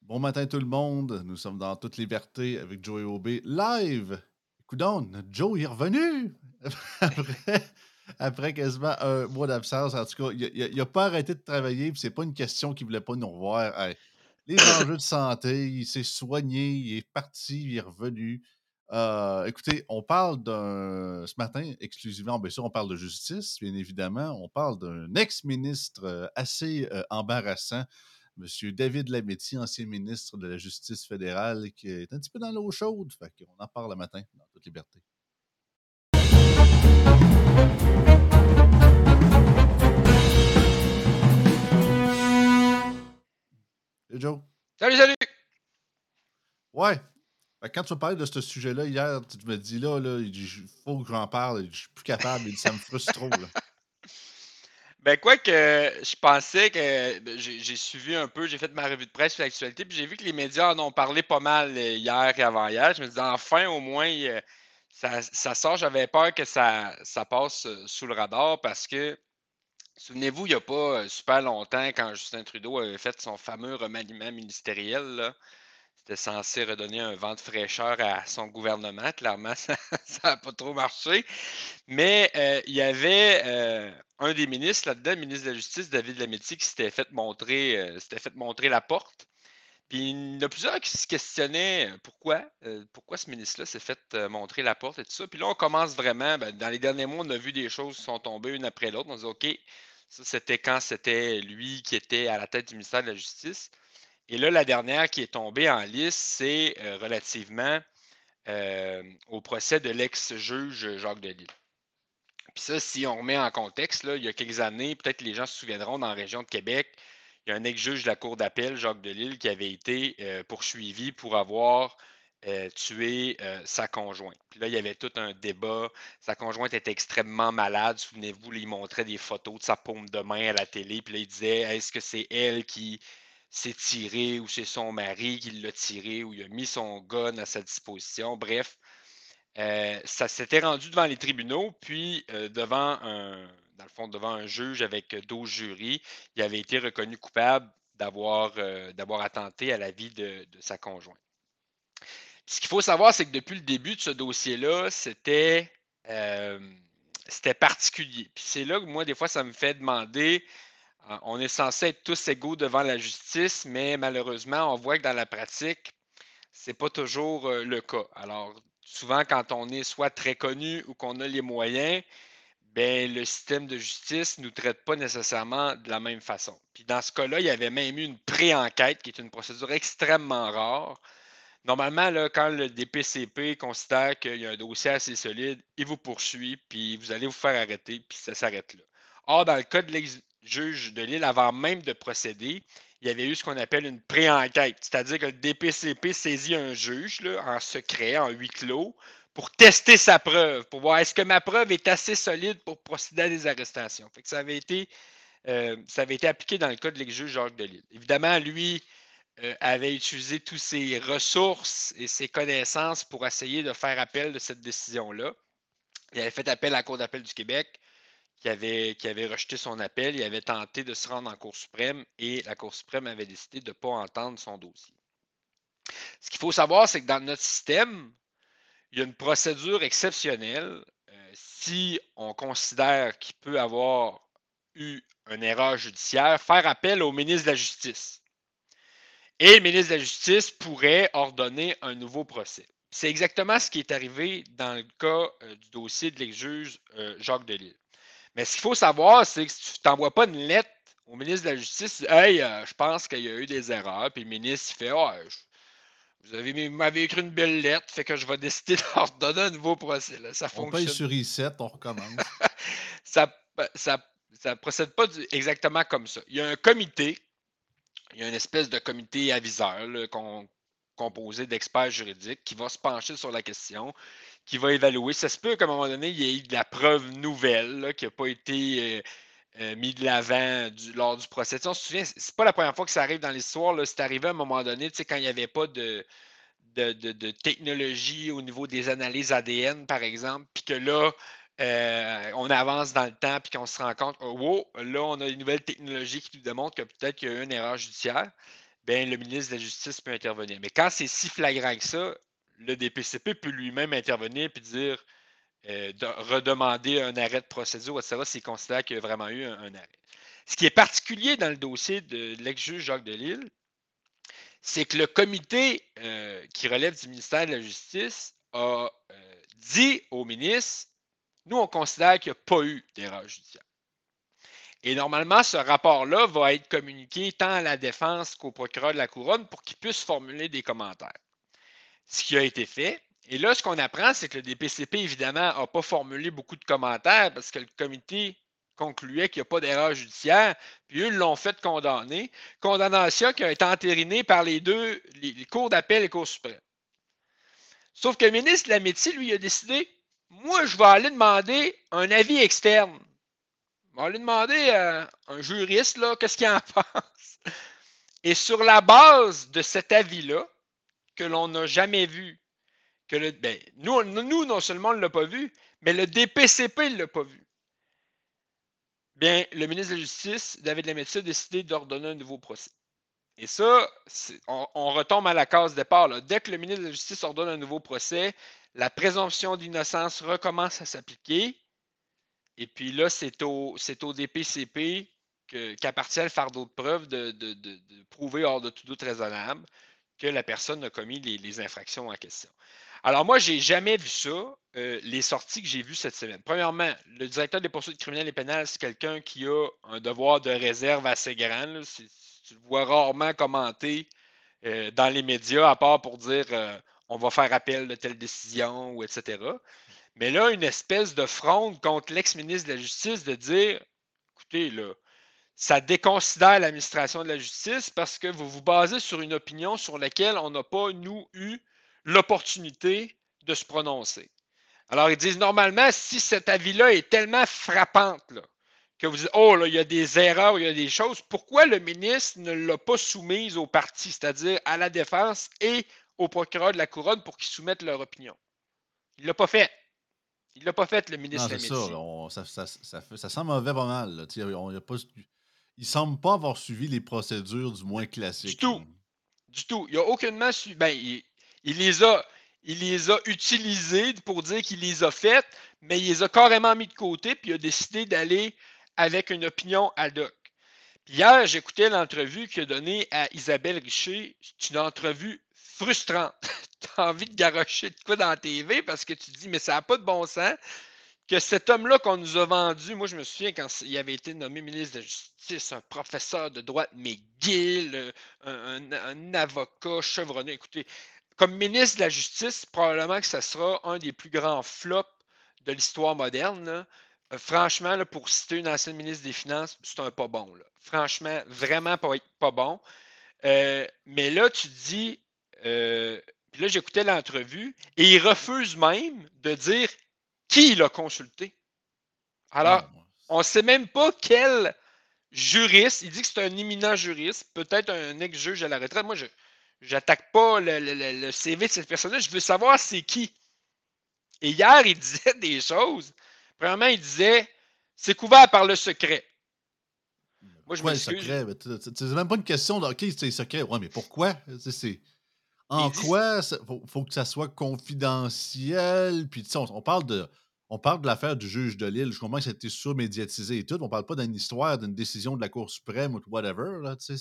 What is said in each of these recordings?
Bon matin tout le monde, nous sommes dans toute liberté avec Joe et Aubé live. Coudon, notre Joe il est revenu après, après quasiment un mois d'absence. En tout cas, il a pas arrêté de travailler, puis c'est pas une question qu'il voulait pas nous revoir. Hey, les enjeux de santé, il s'est soigné, il est parti, il est revenu. Écoutez, on parle ce matin exclusivement, bien sûr, on parle de justice, bien évidemment. On parle d'un ex-ministre assez embarrassant. Monsieur David Lametti, ancien ministre de la Justice fédérale, qui est un petit peu dans l'eau chaude. Fait qu'on en parle le matin dans toute liberté. Hey Joe. Salut, salut! Ouais. Fait que quand tu me parlais de ce sujet-là hier, tu me dis là, il dit, faut que j'en parle. Je suis plus capable. Il dit, ça me frustre trop. Là. Ben, quoi que je pensais que j'ai suivi un peu, j'ai fait ma revue de presse sur l'actualité, puis j'ai vu que les médias en ont parlé pas mal hier et avant-hier. Je me disais, enfin, au moins, ça sort. J'avais peur que ça passe sous le radar parce que, souvenez-vous, il n'y a pas super longtemps, quand Justin Trudeau avait fait son fameux remaniement ministériel, là, c'était censé redonner un vent de fraîcheur à son gouvernement. Clairement, ça n'a pas trop marché. Mais il y avait un des ministres là-dedans, le ministre de la Justice, David Lametti, qui s'était fait montrer la porte. Puis il y en a plusieurs qui se questionnaient pourquoi ce ministre-là s'est fait montrer la porte et tout ça. Puis là, on commence vraiment, dans les derniers mois, on a vu des choses qui sont tombées une après l'autre. On se dit, OK, ça c'était quand c'était lui qui était à la tête du ministère de la Justice. Et là, la dernière qui est tombée en liste, c'est relativement au procès de l'ex-juge Jacques Delisle. Puis ça, si on remet en contexte, là, il y a quelques années, peut-être que les gens se souviendront, dans la région de Québec, il y a un ex-juge de la Cour d'appel, Jacques Delisle, qui avait été poursuivi pour avoir tué sa conjointe. Puis là, il y avait tout un débat. Sa conjointe était extrêmement malade. Souvenez-vous, là, il montrait des photos de sa paume de main à la télé. Puis là, il disait, est-ce que c'est elle qui s'est tirée ou c'est son mari qui l'a tiré ou il a mis son gun à sa disposition? Bref, ça s'était rendu devant les tribunaux, puis dans le fond, devant un juge avec 12 jurys, il avait été reconnu coupable d'avoir attenté à la vie de sa conjointe. Ce qu'il faut savoir, c'est que depuis le début de ce dossier-là, euh, c'était particulier. Puis c'est là que moi, des fois, ça me fait demander, on est censé être tous égaux devant la justice, mais malheureusement, on voit que dans la pratique, c'est pas toujours le cas. Alors, souvent, quand on est soit très connu ou qu'on a les moyens, ben, le système de justice ne nous traite pas nécessairement de la même façon. Puis dans ce cas-là, il y avait même eu une pré-enquête, qui est une procédure extrêmement rare. Normalement, là, quand le DPCP considère qu'il y a un dossier assez solide, il vous poursuit, puis vous allez vous faire arrêter, puis ça s'arrête là. Or, dans le cas de l'ex-juge de Lille, avant même de procéder, il y avait eu ce qu'on appelle une pré-enquête, c'est-à-dire que le DPCP saisit un juge là, en secret, en huis clos, pour tester sa preuve, pour voir est-ce que ma preuve est assez solide pour procéder à des arrestations. Fait que ça avait été appliqué dans le cas de l'ex-juge Jacques Delisle. Évidemment, lui, avait utilisé toutes ses ressources et ses connaissances pour essayer de faire appel de cette décision-là. Il avait fait appel à la Cour d'appel du Québec, qui avait rejeté son appel. Il avait tenté de se rendre en Cour suprême et la Cour suprême avait décidé de ne pas entendre son dossier. Ce qu'il faut savoir, c'est que dans notre système, il y a une procédure exceptionnelle. Si on considère qu'il peut avoir eu une erreur judiciaire, faire appel au ministre de la Justice. Et le ministre de la Justice pourrait ordonner un nouveau procès. C'est exactement ce qui est arrivé dans le cas du dossier de l'ex-juge Jacques Delisle. Mais ce qu'il faut savoir, c'est que si tu t'envoies pas une lettre au ministre de la Justice, hey, je pense qu'il y a eu des erreurs, puis le ministre il fait, vous m'avez écrit une belle lettre, fait que je vais décider d'ordonner un nouveau procès. Là. Ça On paye fonctionne. sur reset, on recommence. ça, ça, ça procède pas exactement comme ça. Il y a un comité. Il y a une espèce de comité aviseur là, composé d'experts juridiques qui va se pencher sur la question, qui va évaluer. Ça se peut qu'à un moment donné, il y ait eu de la preuve nouvelle là, qui n'a pas été mis de l'avant lors du procès. Tu sais, on se souvient, c'est pas la première fois que ça arrive dans l'histoire. C'est arrivé à un moment donné, tu sais, quand il n'y avait pas de technologie au niveau des analyses ADN, par exemple, puis que là, on avance dans le temps, puis qu'on se rend compte, oh, wow, là, on a une nouvelle technologie qui nous démontre que peut-être qu'il y a eu une erreur judiciaire. bien, le ministre de la Justice peut intervenir. Mais quand c'est si flagrant que ça, le DPCP peut lui-même intervenir puis dire, redemander un arrêt de procédure, etc., s'il considère qu'il y a vraiment eu un arrêt. Ce qui est particulier dans le dossier de l'ex-juge Jacques Delisle, c'est que le comité qui relève du ministère de la Justice a dit au ministre, nous, on considère qu'il n'y a pas eu d'erreur judiciaire. Et normalement, ce rapport-là va être communiqué tant à la défense qu'au procureur de la Couronne pour qu'il puisse formuler des commentaires. Ce qui a été fait. Et là, ce qu'on apprend, c'est que le DPCP, évidemment, n'a pas formulé beaucoup de commentaires parce que le comité concluait qu'il n'y a pas d'erreur judiciaire, puis eux l'ont fait condamner. Condamnation qui a été entérinée par les cours d'appel et les cours suprêmes. Sauf que le ministre de Lametti, lui, a décidé, moi, je vais aller demander un avis externe. Je vais aller demander à un juriste, là, qu'est-ce qu'il en pense. Et sur la base de cet avis-là, que l'on n'a jamais vu, que nous, non seulement on ne l'a pas vu, mais le DPCP ne l'a pas vu. Bien, le ministre de la Justice, David Lametti, a décidé d'ordonner un nouveau procès. Et ça, on retombe à la case départ. Là. Dès que le ministre de la Justice ordonne un nouveau procès, la présomption d'innocence recommence à s'appliquer. Et puis là, c'est au DPCP qu'appartient le fardeau de preuve de prouver hors de tout doute raisonnable que la personne a commis les infractions en question. Alors moi, je n'ai jamais vu ça, les sorties que j'ai vues cette semaine. Premièrement, le directeur des poursuites criminelles et pénales, c'est quelqu'un qui a un devoir de réserve assez grand. Là. Tu le vois rarement commenter dans les médias, à part pour dire on va faire appel de telle décision, ou etc. Mais là, une espèce de fronde contre l'ex-ministre de la Justice de dire écoutez, là, ça déconsidère l'administration de la justice parce que vous vous basez sur une opinion sur laquelle on n'a pas, nous, eu l'opportunité de se prononcer. Alors, ils disent normalement, si cet avis-là est tellement frappant là, que vous dites, oh, là, il y a des erreurs, il y a des choses, pourquoi le ministre ne l'a pas soumise au parti, c'est-à-dire à la défense et au procureur de la Couronne pour qu'ils soumettent leur opinion? Il ne l'a pas fait. Il ne l'a pas fait, le Non, ministre c'est ça. Lametti. Ça sent mauvais pas mal. Là. Il semble pas avoir suivi les procédures, du moins Du classiques. Là. tout. Du tout. Il a aucunement su. Ben, il les a, il les a utilisés pour dire qu'il les a faites, mais il les a carrément mis de côté, puis il a décidé d'aller avec une opinion ad hoc. Puis hier, j'écoutais l'entrevue qu'il a donnée à Isabelle Richer. C'est une entrevue frustrante. Tu as envie de garrocher de quoi dans la TV parce que tu te dis, mais ça n'a pas de bon sens que cet homme-là qu'on nous a vendu, moi je me souviens quand il avait été nommé ministre de la Justice, un professeur de droite McGill, un avocat chevronné. Écoutez, comme ministre de la Justice, probablement que ce sera un des plus grands flops de l'histoire moderne. Là. Franchement, là, pour citer une ancienne ministre des Finances, c'est un pas bon. Là. Franchement, vraiment pas bon. Mais là, tu te dis, puis là, j'écoutais l'entrevue, et il refuse même de dire qui l'a consulté. Alors, Non. on ne sait même pas quel juriste, il dit que c'est un éminent juriste, peut-être un ex-juge à la retraite. Moi, je n'attaque pas le CV de cette personne-là, je veux savoir c'est qui. Et hier, il disait des choses. Premièrement, il disait c'est couvert par le secret. Moi, je Pourquoi le m'excuse. secret? C'est même pas une question de OK, c'est secret. Ouais, mais pourquoi? Il En dit quoi faut que ça soit confidentiel? Puis, tu sais, on parle de l'affaire du juge de Lille. Je comprends que ça a été surmédiatisé et tout. On parle pas d'une histoire, d'une décision de la Cour suprême ou de whatever, là, tu sais,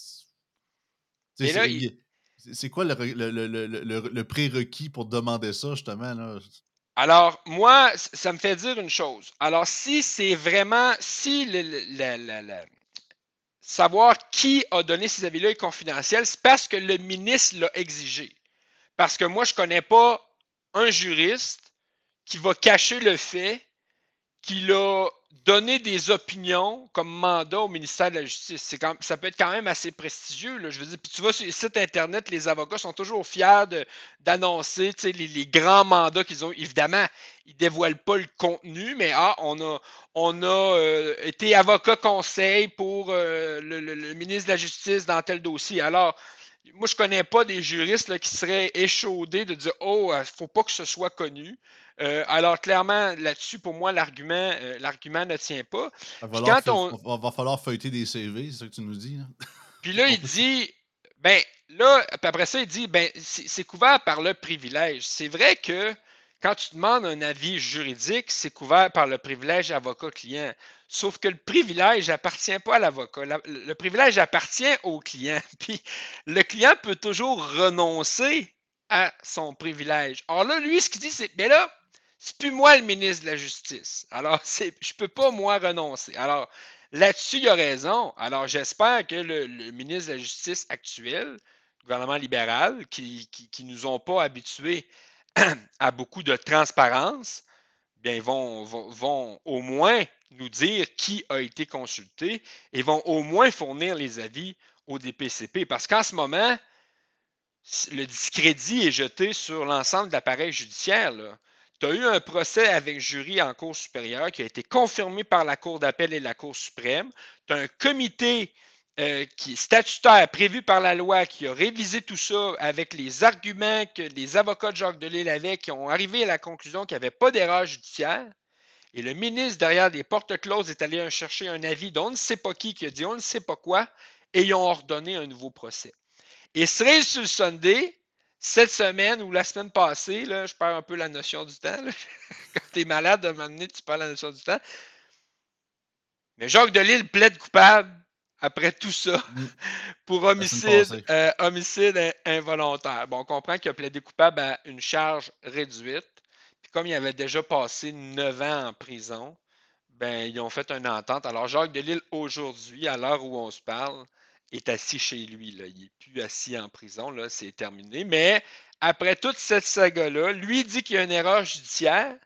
mais là, c'est quoi le prérequis pour demander ça, justement, là? alors, moi, ça me fait dire une chose. Alors, si c'est vraiment, si savoir qui a donné ces avis-là est confidentiel, c'est parce que le ministre l'a exigé. Parce que moi, je ne connais pas un juriste qui va cacher le fait qu'il a donné des opinions comme mandat au ministère de la Justice. Ça peut être quand même assez prestigieux. Là, je veux dire, puis tu vois, sur les sites Internet, les avocats sont toujours fiers d'annoncer les grands mandats qu'ils ont. Évidemment, ils ne dévoilent pas le contenu, mais on a été avocat conseil pour le ministre de la Justice dans tel dossier. Alors, moi, je ne connais pas des juristes là, qui seraient échaudés de dire oh, il ne faut pas que ce soit connu. Alors, clairement, là-dessus, pour moi, l'argument ne tient pas. Puis quand on. Va falloir feuilleter des CV, c'est ça que tu nous dis, là? Puis là, On il peut dit Ben, là, puis après ça, il dit, ben, c'est couvert par le privilège. C'est vrai que quand tu demandes un avis juridique, c'est couvert par le privilège avocat-client. Sauf que le privilège n'appartient pas à l'avocat. Le privilège appartient au client. Puis le client peut toujours renoncer à son privilège. Or là, lui, ce qu'il dit, c'est, ben là, c'est plus moi le ministre de la Justice. Alors, je ne peux pas, moi, renoncer. Alors, là-dessus, il a raison. Alors, j'espère que le ministre de la Justice actuel, le gouvernement libéral, qui nous ont pas habitués à beaucoup de transparence, bien, ils vont au moins nous dire qui a été consulté et vont au moins fournir les avis au DPCP. Parce qu'en ce moment, le discrédit est jeté sur l'ensemble de l'appareil judiciaire. Tu as eu un procès avec jury en Cour supérieure qui a été confirmé par la Cour d'appel et la Cour suprême. Tu as un comité qui est statutaire prévu par la loi qui a révisé tout ça avec les arguments que les avocats de Jacques Delisle avaient, qui ont arrivé à la conclusion qu'il n'y avait pas d'erreur judiciaire. Et le ministre, derrière des portes closes, est allé chercher un avis d'on ne sait pas qui a dit on ne sait pas quoi, et ils ont ordonné un nouveau procès. Et cerise sur le Sunday, cette semaine ou la semaine passée, là, je perds un peu la notion du temps. Là. Quand tu es malade, de m'amener, tu perds la notion du temps. Mais Jacques Delisle plaide coupable après tout ça pour La semaine homicide, passée. homicide involontaire. Bon, on comprend qu'il a plaidé coupable à une charge réduite. Puis comme il avait déjà passé 9 ans en prison, ben, ils ont fait une entente. Alors, Jacques Delisle, aujourd'hui, à l'heure où on se parle, est assis chez lui. Là. Il n'est plus assis en prison, là, c'est terminé. Mais après toute cette saga-là, lui dit qu'il y a une erreur judiciaire.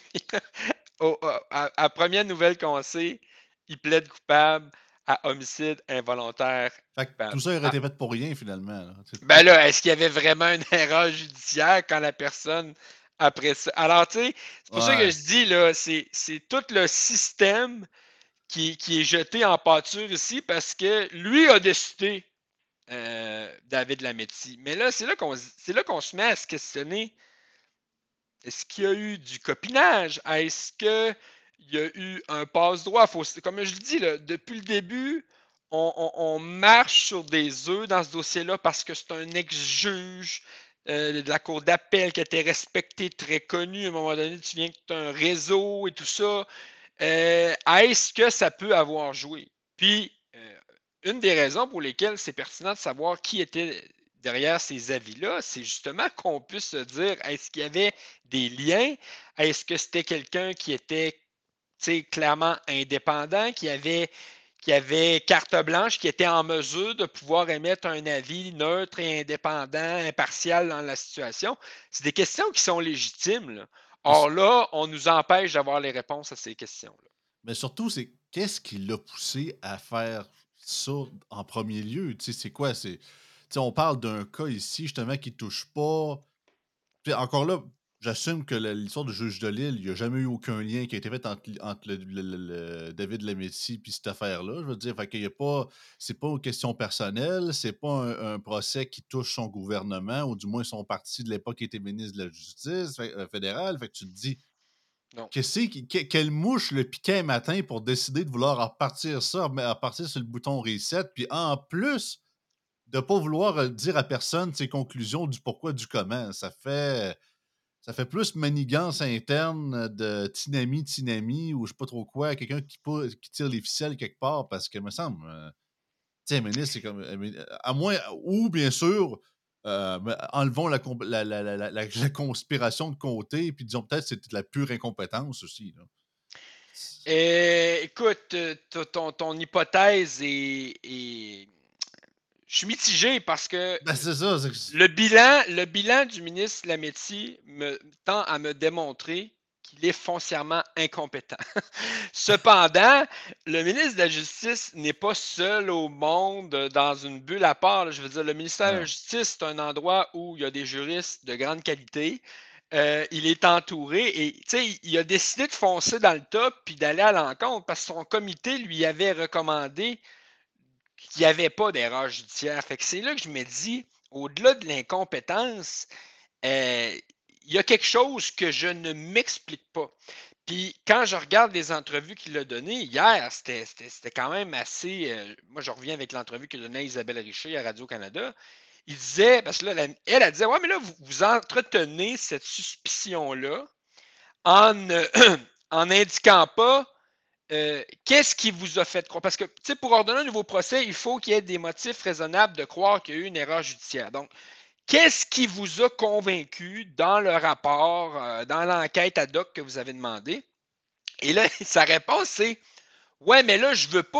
À première nouvelle qu'on sait, il plaide coupable à homicide involontaire Fait que tout coupable. ça aurait été fait pour rien, finalement. Là. Ben là, est-ce qu'il y avait vraiment une erreur judiciaire quand la personne après ça? Alors, tu sais, c'est pour ça que Ouais. je dis, là, c'est tout le système qui est jeté en pâture ici parce que lui a décidé, David Lametti. Mais là, c'est là qu'on se met à se questionner. Est-ce qu'il y a eu du copinage? Est-ce qu'il y a eu un passe-droit? Comme je le dis, là, depuis le début, on marche sur des œufs dans ce dossier-là parce que c'est un ex-juge de la Cour d'appel qui a été respecté, très connu. À un moment donné, tu viens que tu as un réseau et tout ça. Est-ce que ça peut avoir joué? Puis, une des raisons pour lesquelles c'est pertinent de savoir qui était derrière ces avis-là, c'est justement qu'on puisse se dire, est-ce qu'il y avait des liens? Est-ce que c'était quelqu'un qui était clairement indépendant, qui avait carte blanche, qui était en mesure de pouvoir émettre un avis neutre et indépendant, impartial dans la situation? C'est des questions qui sont légitimes. Là. Or là, on nous empêche d'avoir les réponses à ces questions-là. Mais surtout, c'est qu'est-ce qui l'a poussé à faire ça en premier lieu? Tu sais, c'est quoi? On parle d'un cas ici, justement, qui touche pas. Puis encore là, j'assume que l'histoire du juge de Lille, il n'y a jamais eu aucun lien qui a été fait entre le David Lametti puis cette affaire-là. Je veux dire, fait qu'il y a pas, c'est pas une question personnelle, c'est pas un procès qui touche son gouvernement, ou du moins son parti de l'époque qui était ministre de la Justice fédérale. Fait que tu te dis, Non. quelle mouche le piquait un matin pour décider de vouloir repartir ça, mais repartir sur le bouton reset, puis en plus de pas vouloir dire à personne ses conclusions du pourquoi, du comment. Ça fait plus manigance interne de Tinami ou je sais pas trop quoi, quelqu'un qui tire les ficelles quelque part parce que me semble, tu sais, un ministre, c'est comme, à moins ou bien sûr, enlevons la conspiration de côté, puis disons peut-être c'est de la pure incompétence aussi, là. Écoute, ton hypothèse je suis mitigé parce que Ben, c'est ça, c'est que le bilan du ministre Lametti tend à me démontrer qu'il est foncièrement incompétent. Cependant, le ministre de la Justice n'est pas seul au monde dans une bulle à part. Je veux dire, le ministère de la non. Justice, c'est un endroit où il y a des juristes de grande qualité. Il est entouré et il a décidé de foncer dans le top puis d'aller à l'encontre parce que son comité lui avait recommandé qu'il n'y avait pas d'erreur judiciaire. Fait que c'est là que je me dis, au-delà de l'incompétence, il y a quelque chose que je ne m'explique pas. Puis quand je regarde les entrevues qu'il a données hier, c'était quand même assez. Moi, je reviens avec l'entrevue qu'il a donnée à Isabelle Richer à Radio-Canada. Il disait, parce que là, elle disait, ouais, mais là, vous entretenez cette suspicion-là en en n'indiquant pas qu'est-ce qui vous a fait croire. Parce que, tu sais, pour ordonner un nouveau procès, il faut qu'il y ait des motifs raisonnables de croire qu'il y a eu une erreur judiciaire. Donc, qu'est-ce qui vous a convaincu dans le rapport, dans l'enquête ad hoc que vous avez demandé? Et là, sa réponse, c'est ouais, mais là,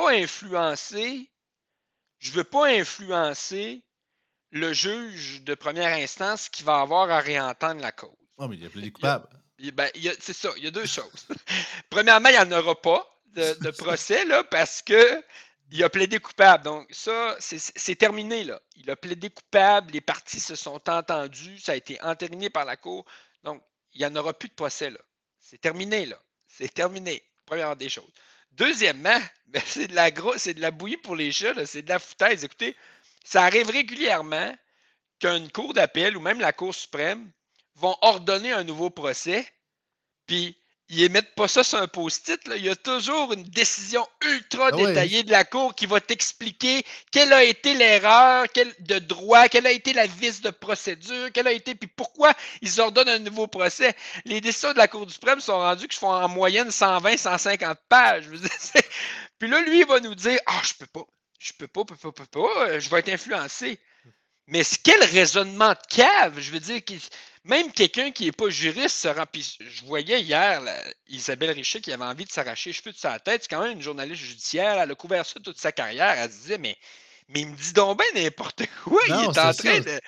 je veux pas influencer le juge de première instance qui va avoir à réentendre la cause. Ah, mais il a plaidé Il y a- coupable. ben, c'est ça, il y a deux choses. Premièrement, il n'y en aura pas de procès là, parce que il a plaidé coupable. Donc, ça, c'est terminé. Là. Il a plaidé coupable, les parties se sont entendues, ça a été entériné par la Cour. Donc, il n'y en aura plus de procès. Là. C'est terminé. Là. C'est terminé. Première des choses. Deuxièmement, ben, c'est de la bouillie pour les chats, là, c'est de la foutaise. Écoutez, ça arrive régulièrement qu'une cour d'appel ou même la Cour suprême vont ordonner un nouveau procès, puis ils émettent pas ça sur un post-it. Là. Il y a toujours une décision ultra Ah ouais. détaillée de la Cour qui va t'expliquer quelle a été l'erreur de droit, quelle a été la vice de procédure, quelle a été, puis pourquoi ils ordonnent un nouveau procès. Les décisions de la Cour suprême sont rendues qui font en moyenne 120, 150 pages. Puis là, lui, il va nous dire ah, je peux pas, je vais être influencé. Mais quel raisonnement de cave! Je veux dire, même quelqu'un qui n'est pas juriste se rend. Puis je voyais hier Isabelle Richer qui avait envie de s'arracher les cheveux de sa tête. C'est quand même une journaliste judiciaire. Elle a couvert ça toute sa carrière. Elle se disait, mais il me dit donc bien n'importe quoi. Il Non, est c'est en ça. train de.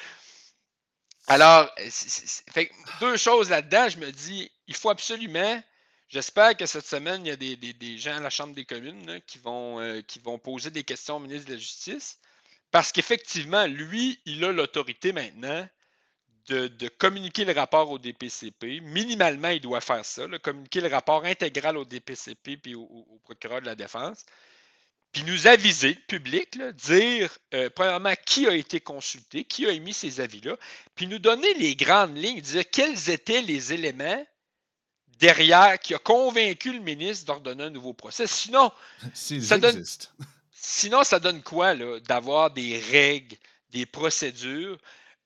Alors, fait deux choses là-dedans. Je me dis, il faut absolument. J'espère que cette semaine, il y a des gens à la Chambre des communes là, qui vont poser des questions au ministre de la Justice. Parce qu'effectivement, lui, il a l'autorité maintenant de communiquer le rapport au DPCP. Minimalement, il doit faire ça, là, communiquer le rapport intégral au DPCP puis au procureur de la Défense. Puis nous aviser, public, là, dire, premièrement, qui a été consulté, qui a émis ces avis-là, puis nous donner les grandes lignes, dire quels étaient les éléments derrière qui a convaincu le ministre d'ordonner un nouveau procès. S'ils Ça donne existent. Sinon, ça donne quoi, là, d'avoir des règles, des procédures?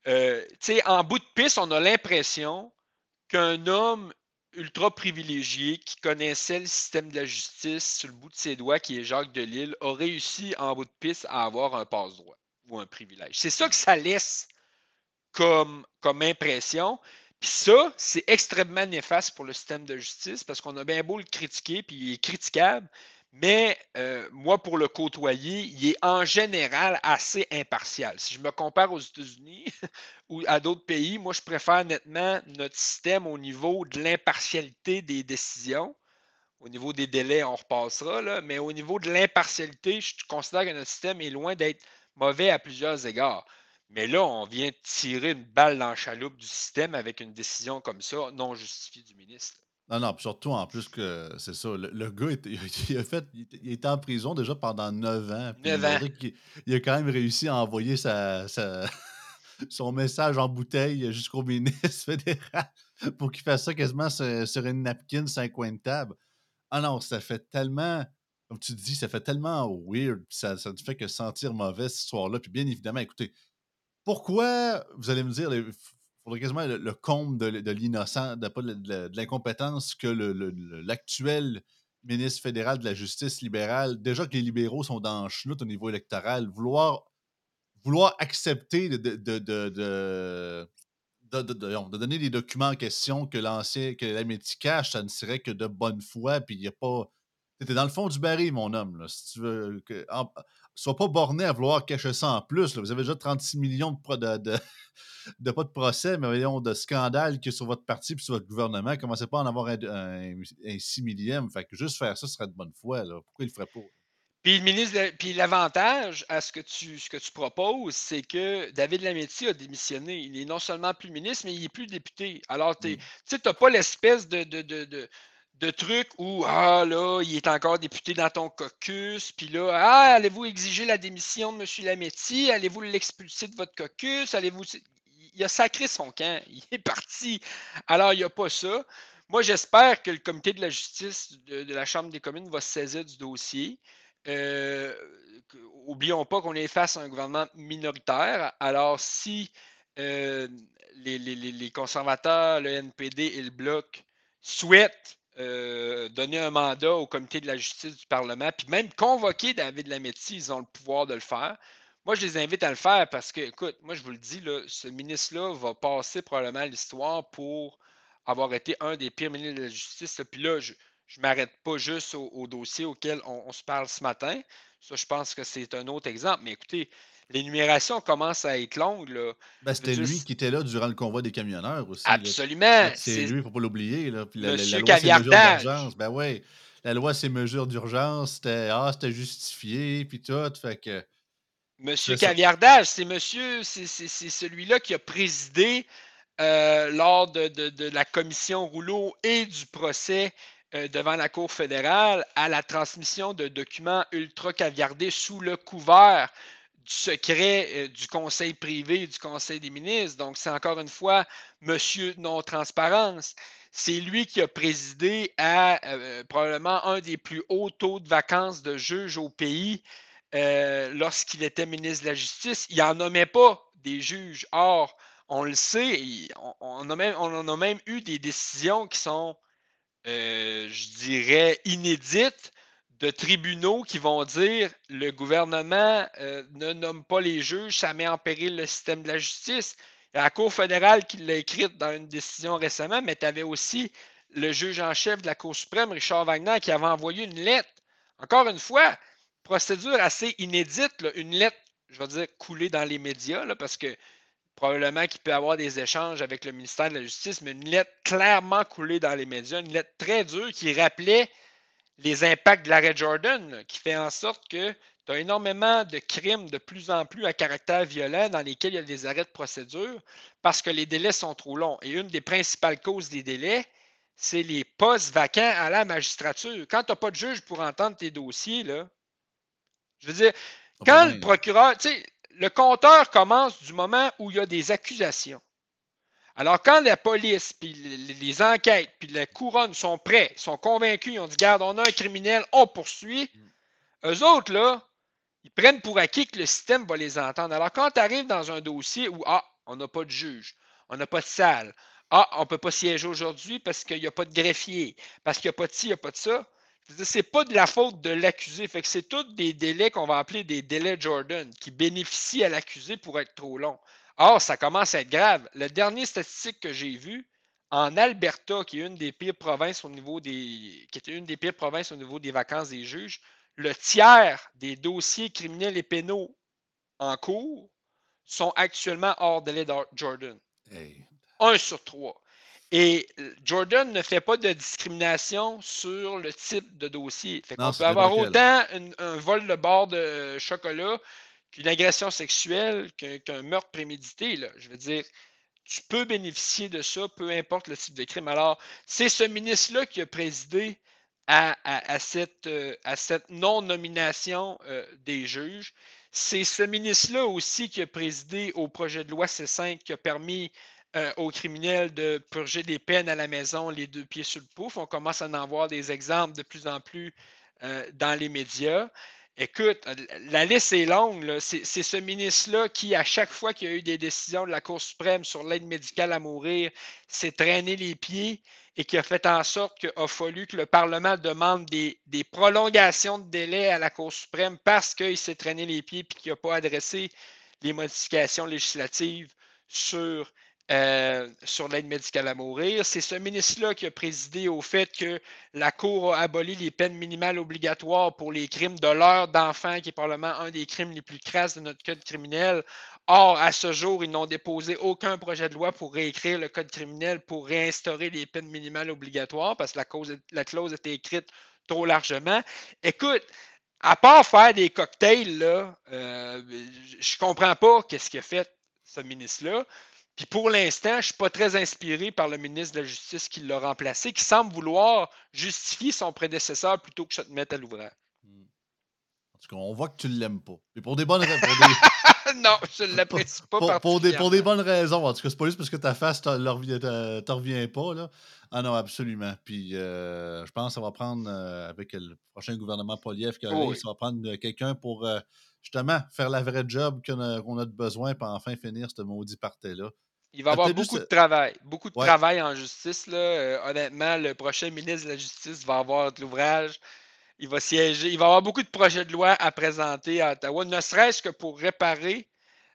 En bout de piste, on a l'impression qu'un homme ultra privilégié qui connaissait le système de la justice sur le bout de ses doigts, qui est Jacques Delisle, a réussi en bout de piste à avoir un passe-droit ou un privilège. C'est ça que ça laisse comme impression. Puis ça, c'est extrêmement néfaste pour le système de justice parce qu'on a bien beau le critiquer, puis il est critiquable, mais moi, pour le côtoyer, il est en général assez impartial. Si je me compare aux États-Unis ou à d'autres pays, moi, je préfère nettement notre système au niveau de l'impartialité des décisions. Au niveau des délais, on repassera, là, mais au niveau de l'impartialité, je considère que notre système est loin d'être mauvais à plusieurs égards. Mais là, on vient tirer une balle dans la chaloupe du système avec une décision comme ça, non justifiée du ministre. Non, non, puis surtout en plus que c'est ça, le gars il a fait il était en prison déjà pendant 9 ans, puis 9 on ans. dirait qu'il a quand même réussi à envoyer sa son message en bouteille jusqu'au ministre fédéral pour qu'il fasse ça quasiment sur une napkin sur un coin de table. Ah non, ça fait tellement comme tu dis, ça fait tellement weird, puis ça ne fait que sentir mauvais cette histoire-là. Puis bien évidemment, écoutez, pourquoi, vous allez me dire, il faudrait quasiment le comble de l'innocent, de, pas de l'incompétence que l'actuel ministre fédéral de la justice libérale, déjà que les libéraux sont dans le chenoute au niveau électoral, vouloir accepter de donner les documents en question que l'Amérique cache, ça ne serait que de bonne foi, puis il y a pas. Tu dans le fond du baril, mon homme. Là, si tu veux. Sois pas borné à vouloir cacher ça en plus. Là. Vous avez déjà 36 millions de pas de procès, mais voyons, de scandales qu'il y a sur votre parti et sur votre gouvernement. Commencez pas à en avoir un 6 millième. Fait que juste faire ça serait de bonne foi. Là. Pourquoi il le ferait pas? Puis l'avantage à ce que tu proposes, c'est que David Lametti a démissionné. Il est non seulement plus ministre, mais il est plus député. Alors, tu Mm. n'as pas l'espèce de truc où, ah là, il est encore député dans ton caucus, puis là, ah, allez-vous exiger la démission de M. Lametti? Allez-vous l'expulser de votre caucus? Il a sacré son camp. Il est parti. Alors, il n'y a pas ça. Moi, j'espère que le comité de la justice de la Chambre des communes va se saisir du dossier. Euh, Oublions pas qu'on est face à un gouvernement minoritaire. Alors, si euh, les conservateurs, le NPD et le Bloc souhaitent donner un mandat au comité de la justice du Parlement, puis même convoquer David Lametti, ils ont le pouvoir de le faire. Moi, je les invite à le faire parce que, écoute, moi, je vous le dis, là, ce ministre-là va passer probablement à l'histoire pour avoir été un des pires ministres de la justice. Là. Puis là, je ne m'arrête pas juste au dossier auquel on se parle ce matin. Ça, je pense que c'est un autre exemple. Mais écoutez, l'énumération commence à être longue. Là. Ben, Je veux c'était dire, lui qui était là durant le convoi des camionneurs aussi, là. Fait absolument, que c'est c'est lui, il faut pas l'oublier, là. Puis la Monsieur loi, c'est mesures Caviardage. d'urgence. Ben ouais, la loi, c'est mesures d'urgence. C'était justifié, puis tout. Fait que Monsieur c'est ça. Caviardage, c'est celui-là qui a présidé lors de la commission Rouleau et du procès devant la Cour fédérale à la transmission de documents ultra caviardés sous le couvert du secret du conseil privé et du conseil des ministres. Donc, c'est encore une fois Monsieur non-transparence. C'est lui qui a présidé à probablement un des plus hauts taux de vacances de juges au pays lorsqu'il était ministre de la Justice. Il n'en nommait pas des juges. Or, on le sait, on en a même eu des décisions qui sont, je dirais, inédites de tribunaux qui vont dire le gouvernement ne nomme pas les juges, ça met en péril le système de la justice. Il y a la Cour fédérale qui l'a écrite dans une décision récemment, mais tu avais aussi le juge en chef de la Cour suprême, Richard Wagner, qui avait envoyé une lettre. Encore une fois, procédure assez inédite, là, une lettre, je vais dire, coulée dans les médias, là, parce que probablement qu'il peut y avoir des échanges avec le ministère de la Justice, mais une lettre clairement coulée dans les médias, une lettre très dure qui rappelait les impacts de l'arrêt Jordan, là, qui fait en sorte que tu as énormément de crimes de plus en plus à caractère violent dans lesquels il y a des arrêts de procédure parce que les délais sont trop longs. Et une des principales causes des délais, c'est les postes vacants à la magistrature. Quand tu n'as pas de juge pour entendre tes dossiers, là, je veux dire, Ah ben quand le non, procureur, tu sais, le compteur commence du moment où il y a des accusations. Alors, quand la police, puis les enquêtes, puis la couronne sont prêts, sont convaincus, ils ont dit, garde, on a un criminel, on poursuit, eux autres, là, ils prennent pour acquis que le système va les entendre. Alors, quand tu arrives dans un dossier où, on n'a pas de juge, on n'a pas de salle, on ne peut pas siéger aujourd'hui parce qu'il n'y a pas de greffier, parce qu'il n'y a pas de ci, il n'y a pas de ça, c'est pas de la faute de l'accusé. Fait que c'est tous des délais qu'on va appeler des délais Jordan qui bénéficient à l'accusé pour être trop longs. Or, ça commence à être grave. La dernière statistique que j'ai vue, en Alberta, qui est une des pires provinces au niveau qui était une des pires provinces au niveau des vacances des juges, le tiers des dossiers criminels et pénaux en cours sont actuellement hors délai Jordan. hey. 1 sur 3. Et Jordan ne fait pas de discrimination sur le type de dossier. Fait Non, qu'on peut c'est n'importe avoir quel. autant un vol de bord de chocolat qu'une agression sexuelle, qu'un meurtre prémédité. Là. Je veux dire, tu peux bénéficier de ça, peu importe le type de crime. Alors, c'est ce ministre-là qui a présidé à cette non-nomination des juges. C'est ce ministre-là aussi qui a présidé au projet de loi C5 qui a permis aux criminels de purger des peines à la maison, les 2 pieds sur le pouf. On commence à en voir des exemples de plus en plus dans les médias. Écoute, la liste est longue. C'est ce ministre-là qui, à chaque fois qu'il y a eu des décisions de la Cour suprême sur l'aide médicale à mourir, s'est traîné les pieds et qui a fait en sorte qu'il a fallu que le Parlement demande des prolongations de délai à la Cour suprême parce qu'il s'est traîné les pieds et qu'il n'a pas adressé les modifications législatives sur sur l'aide médicale à mourir. C'est ce ministre-là qui a présidé au fait que la Cour a aboli les peines minimales obligatoires pour les crimes de l'heure d'enfant, qui est probablement un des crimes les plus crasses de notre code criminel. Or, à ce jour, ils n'ont déposé aucun projet de loi pour réécrire le code criminel pour réinstaurer les peines minimales obligatoires parce que la clause était écrite trop largement. Écoute, à part faire des cocktails, là, je comprends pas qu'est-ce qu'il a fait ce ministre-là. Puis pour l'instant, je ne suis pas très inspiré par le ministre de la Justice qui l'a remplacé, qui semble vouloir justifier son prédécesseur plutôt que se mettre à l'ouvrage. En tout cas, on voit que tu l'aimes pas. Et pour des bonnes raisons. Pour des... Non, je ne l'apprécie pas Pour des particulièrement. bonnes raisons, en tout cas, c'est pas juste parce que ta face te revient pas, là. Ah non, absolument. Puis, je pense que ça va prendre, avec le prochain gouvernement Poilievre qui Oh arrive, oui. ça va prendre, quelqu'un pour, justement faire la vraie job qu'on a de besoin, puis enfin finir ce maudit party-là. Il va y avoir Peut-être juste, beaucoup de travail. Beaucoup de ouais, travail en justice, là. Honnêtement, le prochain ministre de la Justice va avoir de l'ouvrage. Il va siéger. Il va y avoir beaucoup de projets de loi à présenter à Ottawa, ne serait-ce que pour réparer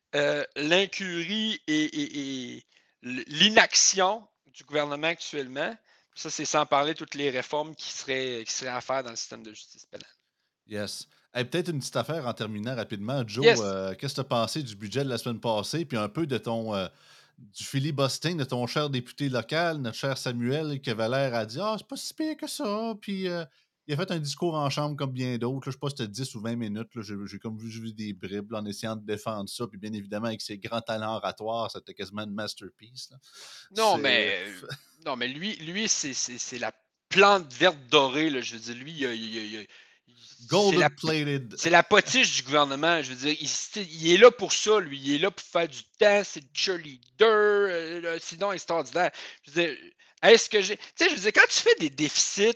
l'incurie et l'inaction du gouvernement actuellement. Ça, c'est sans parler de toutes les réformes qui seraient à faire dans le système de justice pénale. yes. Hey, peut-être une petite affaire en terminant rapidement. Joe, Yes! qu'est-ce que tu as pensé du budget de la semaine passée, puis un peu de ton, du filibustering de ton cher député local, notre cher Samuel, qui avait l'air à dire: «Ah, c'est pas si pire que ça», puis, il a fait un discours en chambre comme bien d'autres, là, je sais pas si c'était 10 ou 20 minutes, là, j'ai comme vu des bribes, là, en essayant de défendre ça, puis bien évidemment avec ses grands talents oratoires, c'était quasiment une masterpiece, là. Non, C'est mais, non, mais lui c'est la plante verte dorée, là. Je veux dire, lui, golden plated. c'est la potiche du gouvernement. Je veux dire, il est là pour ça, lui. Il est là pour faire du temps. C'est le cheerleader. Sinon, extraordinaire. Je veux dire, est-ce que j'ai. Tu sais, je veux dire, quand tu fais des déficits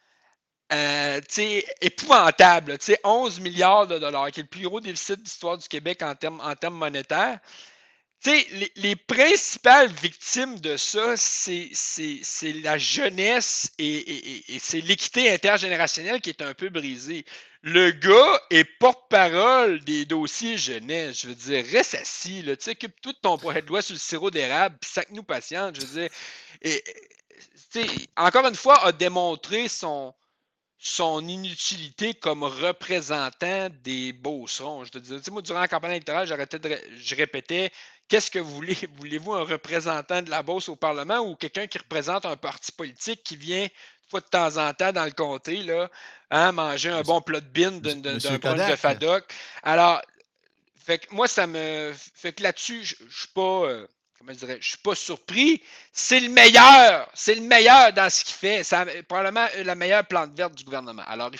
tu sais, épouvantables, tu sais, 11 milliards de dollars, qui est le plus gros déficit d'histoire du Québec en termes monétaires, tu sais, les principales victimes de ça, c'est la jeunesse et c'est l'équité intergénérationnelle qui est un peu brisée. Le gars est porte-parole des dossiers jeunesse. Je veux dire, reste assis, là, tu sais, occupe-toi de ton projet de loi sur le sirop d'érable, puis sac-nous patiente. Je veux dire, et, tu sais, encore une fois, a démontré son inutilité comme représentant des Beaucerons. Je te dis, moi, durant la campagne électorale, je répétais, qu'est-ce que vous voulez? Voulez-vous un représentant de la Beauce au Parlement ou quelqu'un qui représente un parti politique qui vient une fois de temps en temps dans le comté, là, hein, manger un bon plat de bine Monsieur d'un brunch de Kodak. Fadoc? Alors, fait que moi, ça me. Fait que là-dessus, je suis pas. Comment je dirais? Je suis pas surpris. C'est le meilleur. C'est le meilleur dans ce qu'il fait. C'est probablement la meilleure plante verte du gouvernement. Alors,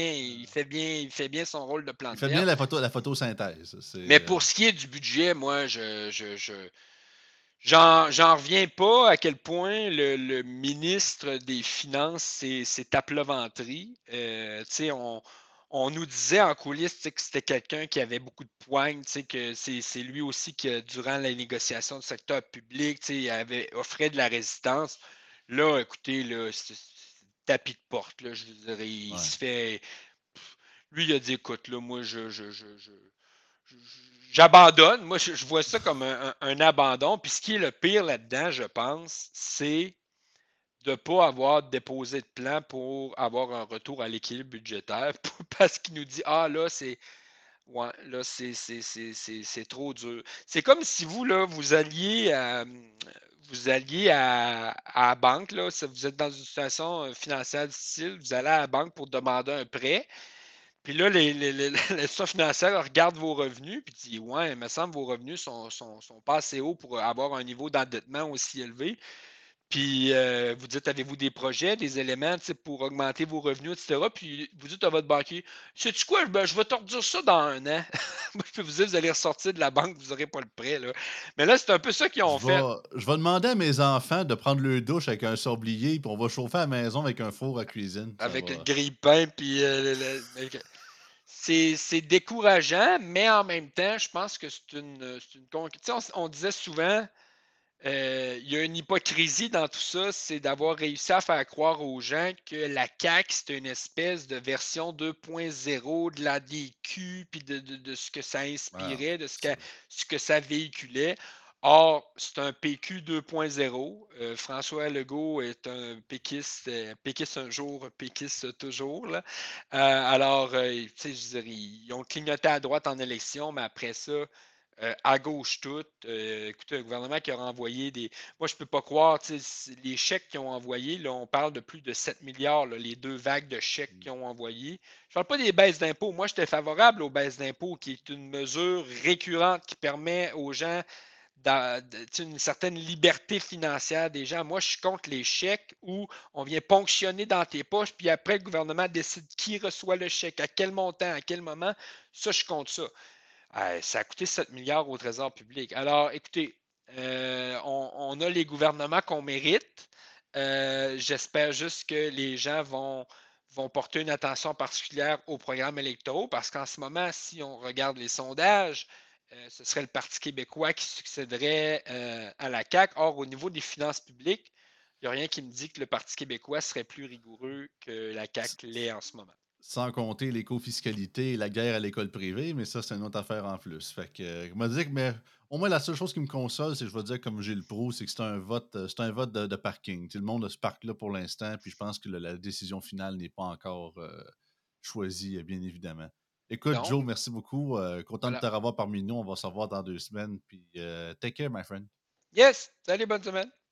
il fait bien son rôle de Il plante fait bien verte. la photosynthèse. Mais pour ce qui est du budget, moi, j'en reviens pas à quel point le ministre des Finances s'est tapleventré. Tu sais, on nous disait en coulisses que c'était quelqu'un qui avait beaucoup de poigne, que c'est lui aussi qui, durant la négociation du secteur public, avait offrait de la résistance. Là, écoutez, là, c'est tapis de porte. Là, je veux dire, il Ouais. se fait. Lui, il a dit, écoute, là, moi, j'abandonne. Moi, je vois ça comme un abandon. Puis ce qui est le pire là-dedans, je pense, c'est de ne pas avoir déposé de plan pour avoir un retour à l'équilibre budgétaire parce qu'il nous dit ah là, c'est ouais, là, c'est trop dur. C'est comme si vous, là, vous alliez à la banque, là, si vous êtes dans une situation financière difficile, vous allez à la banque pour demander un prêt. Puis là, l'institution financière regarde vos revenus, puis dit ouais, il me semble que vos revenus sont pas assez hauts pour avoir un niveau d'endettement aussi élevé. Puis vous dites avez-vous des projets, des éléments pour augmenter vos revenus, etc. Puis vous dites à votre banquier sais-tu quoi, ben, je vais te redire ça dans un an. Moi, je peux vous dire, vous allez ressortir de la banque, vous n'aurez pas le prêt. Là. Mais là, c'est un peu ça qu'ils ont fait Je vais demander à mes enfants de prendre le douche avec un sablier, puis on va chauffer à la maison avec un four à cuisine. Ça avec le va. grille-pain. Puis c'est décourageant, mais en même temps, je pense que c'est une conquête. On disait souvent il y a une hypocrisie dans tout ça, c'est d'avoir réussi à faire croire aux gens que la CAQ, c'est une espèce de version 2.0 de la DQ, puis de ce que ça Ah, inspirait, de c'est ce que ça véhiculait. Or, c'est un PQ 2.0. François Legault est un péquiste, péquiste un jour, péquiste toujours. Là. Alors, tu sais, je veux dire, ils ont clignoté à droite en élection, mais après ça, à gauche tout. Écoutez, le gouvernement qui a renvoyé des. Moi, je ne peux pas croire, les chèques qu'ils ont envoyés, là, on parle de plus de 7 milliards, là, les deux vagues de chèques qu'ils ont envoyés. Je ne parle pas des baisses d'impôts. Moi, j'étais favorable aux baisses d'impôts, qui est une mesure récurrente qui permet aux gens une certaine liberté financière des gens. Moi, je suis contre les chèques où on vient ponctionner dans tes poches, puis après, le gouvernement décide qui reçoit le chèque, à quel montant, à quel moment. Ça, je suis contre ça. Ça a coûté 7 milliards au Trésor public. Alors, écoutez, on a les gouvernements qu'on mérite. J'espère juste que les gens vont porter une attention particulière aux programmes électoraux parce qu'en ce moment, si on regarde les sondages, ce serait le Parti québécois qui succéderait à la CAQ. Or, au niveau des finances publiques, il n'y a rien qui me dit que le Parti québécois serait plus rigoureux que la CAQ l'est en ce moment. Sans compter l'écofiscalité et la guerre à l'école privée, mais ça, c'est une autre affaire en plus. Fait que, je me dis que, mais au moins, la seule chose qui me console, c'est que je vais dire comme Gilles Proulx, c'est que c'est un vote de parking. Tout le monde a ce parc-là pour l'instant, puis je pense que la décision finale n'est pas encore choisie, bien évidemment. Écoute, Non, Joe, merci beaucoup. Content de voilà. te revoir parmi nous. On va se revoir dans 2 semaines. Puis, take care, my friend. Yes! Salut, bonne semaine!